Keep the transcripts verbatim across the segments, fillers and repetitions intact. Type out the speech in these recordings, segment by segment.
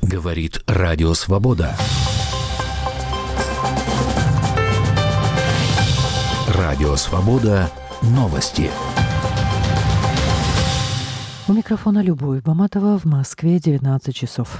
Говорит Радио Свобода. Радио Свобода. Новости. У микрофона Любовь Баматова, в Москве девятнадцать часов.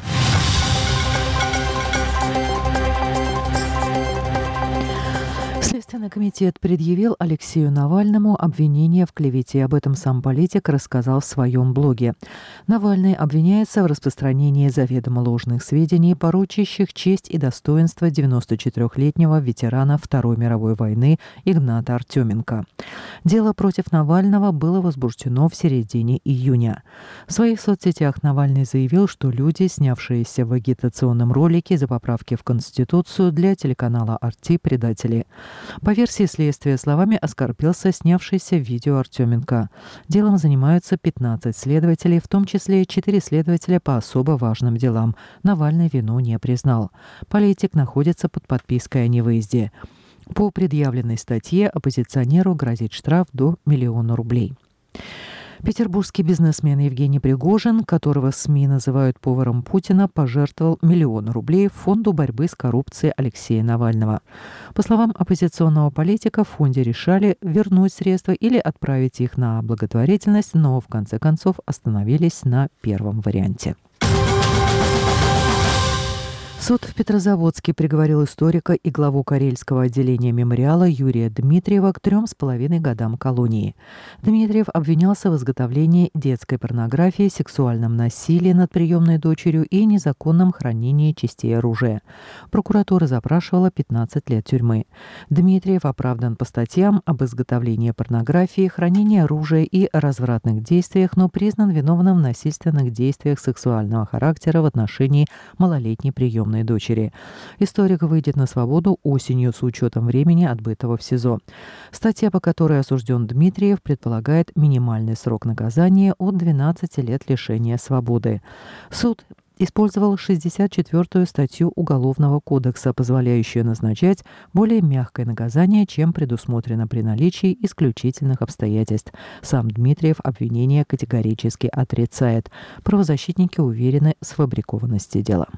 Следственный комитет предъявил Алексею Навальному обвинение в клевете. Об этом сам политик рассказал в своем блоге. Навальный обвиняется в распространении заведомо ложных сведений, порочащих честь и достоинство девяносто четырехлетнего ветерана Второй мировой войны Игната Артеменко. Дело против Навального было возбуждено в середине июня. В своих соцсетях Навальный заявил, что люди, снявшиеся в агитационном ролике за поправки в Конституцию для телеканала «Арти», предатели. По версии следствия, словами оскорбился снявшийся в видео Артеменко. Делом занимаются пятнадцать следователей, в том числе четыре следователя по особо важным делам. Навальный вину не признал. Политик находится под подпиской о невыезде. По предъявленной статье оппозиционеру грозит штраф до миллиона рублей. Петербургский бизнесмен Евгений Пригожин, которого СМИ называют поваром Путина, пожертвовал миллион рублей фонду борьбы с коррупцией Алексея Навального. По словам оппозиционного политика, в фонде решали вернуть средства или отправить их на благотворительность, но в конце концов остановились на первом варианте. Суд в Петрозаводске приговорил историка и главу Карельского отделения мемориала Юрия Дмитриева к трем с половиной годам колонии. Дмитриев обвинялся в изготовлении детской порнографии, сексуальном насилии над приемной дочерью и незаконном хранении частей оружия. Прокуратура запрашивала пятнадцать лет тюрьмы. Дмитриев оправдан по статьям об изготовлении порнографии, хранении оружия и развратных действиях, но признан виновным в насильственных действиях сексуального характера в отношении малолетней приемной дочери. Историк выйдет на свободу осенью с учетом времени, отбытого в СИЗО. Статья, по которой осужден Дмитриев, предполагает минимальный срок наказания от двенадцати лет лишения свободы. Суд использовал шестьдесят четвёртую статью Уголовного кодекса, позволяющую назначать более мягкое наказание, чем предусмотрено при наличии исключительных обстоятельств. Сам Дмитриев обвинение категорически отрицает. Правозащитники уверены в сфабрикованности дела.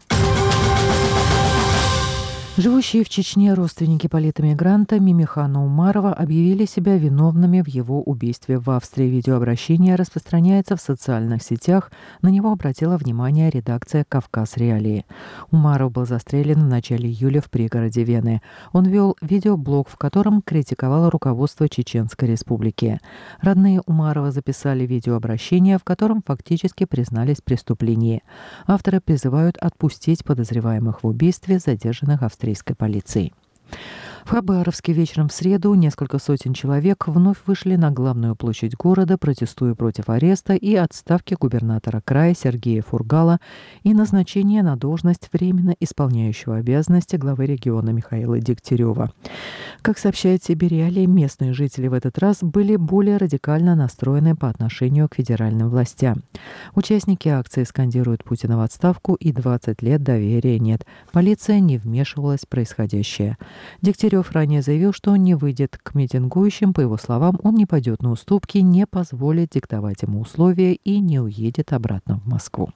Живущие в Чечне родственники политэмигранта Мимихана Умарова объявили себя виновными в его убийстве в Австрии. Видеообращение распространяется в социальных сетях. На него обратила внимание редакция «Кавказ Реалии». Умаров был застрелен в начале июля в пригороде Вены. Он вел видеоблог, в котором критиковал руководство Чеченской Республики. Родные Умарова записали видеообращение, в котором фактически признались в преступлении. Авторы призывают отпустить подозреваемых в убийстве задержанных австрийцев полиции. В Хабаровске вечером в среду несколько сотен человек вновь вышли на главную площадь города, протестуя против ареста и отставки губернатора края Сергея Фургала и назначения на должность временно исполняющего обязанности главы региона Михаила Дегтярева. Как сообщает Сибирь, местные жители в этот раз были более радикально настроены по отношению к федеральным властям. Участники акции скандируют Путина в отставку и двадцать лет доверия нет. Полиция не вмешивалась в происходящее. Дегтярев ранее заявил, что он не выйдет к митингующим. По его словам, он не пойдет на уступки, не позволит диктовать ему условия и не уедет обратно в Москву.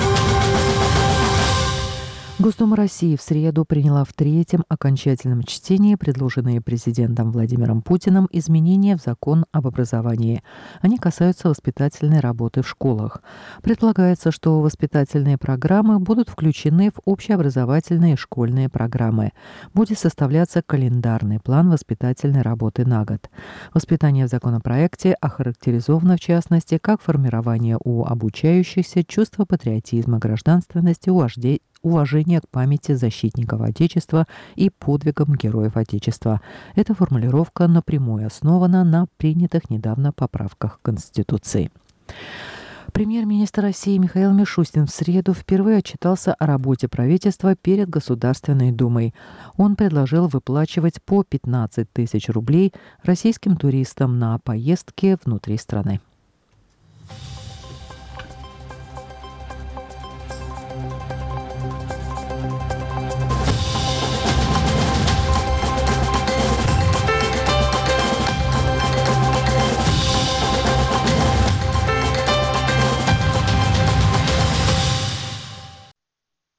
Госдума России в среду приняла в третьем окончательном чтении предложенные президентом Владимиром Путиным изменения в закон об образовании. Они касаются воспитательной работы в школах. Предполагается, что воспитательные программы будут включены в общеобразовательные школьные программы. Будет составляться календарный план воспитательной работы на год. Воспитание в законопроекте охарактеризовано, в частности, как формирование у обучающихся чувства патриотизма, гражданственности, уваждения, уважение к памяти защитников Отечества и подвигам героев Отечества. Эта формулировка напрямую основана на принятых недавно поправках к Конституции. Премьер-министр России Михаил Мишустин в среду впервые отчитался о работе правительства перед Государственной Думой. Он предложил выплачивать по пятнадцать тысяч рублей российским туристам на поездки внутри страны.